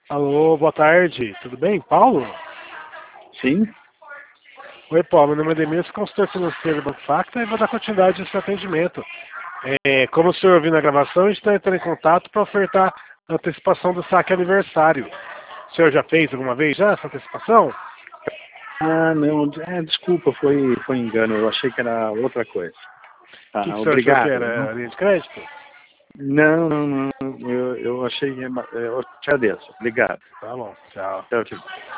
Alô, boa tarde, tudo bem? Paulo? Sim? Oi, Paulo, meu nome é Demir, sou consultor financeiro do Banco Facta e vou dar continuidade ao seu atendimento. Como o senhor ouviu na gravação, a gente está entrando em contato para ofertar a antecipação do saque aniversário. O senhor já fez alguma vez já essa antecipação? Ah, não, desculpa, foi engano, eu achei que era outra coisa. O que Ah, o senhor achou que obrigado. era? A linha de crédito? Não, não, não, eu achei, eu te agradeço, obrigado. Tá bom, tchau. Tchau, tchau.